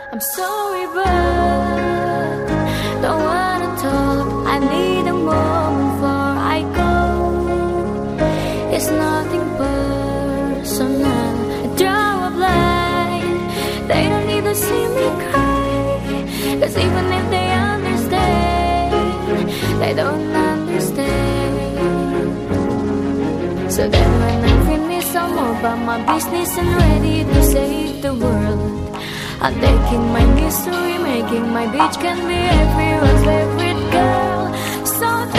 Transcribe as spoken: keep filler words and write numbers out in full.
I'm sorry, but don't wanna talk. I need a moment before I go. It's nothing personal. I draw a line. They don't need to see me cry, 'cause even if they understand, they don't understand. So then when I finish, I'm all about my business and ready to save the world. I'm taking my misery, making my bitch can be everyone's favorite girl. So